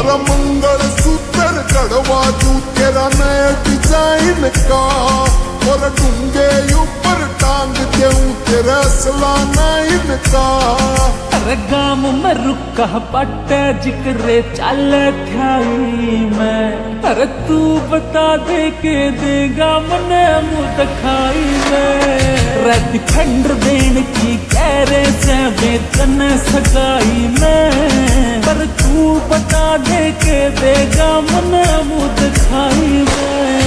और मंगल सूत्र कड़वा तू तेरा नया डिजाइन का, और डूंगे ऊपर टांग देऊं तेरा सलाना इनका। अरे गाम में रुका पट्टे जिक्रे चल ठाई मैं, अरे तू बता दे के देगा मने मुँह दिखाई में। रात खंड देन की कह रहे से बेचन सगाई में, पर तू बता दे के देगा मने मुँह दिखाई में।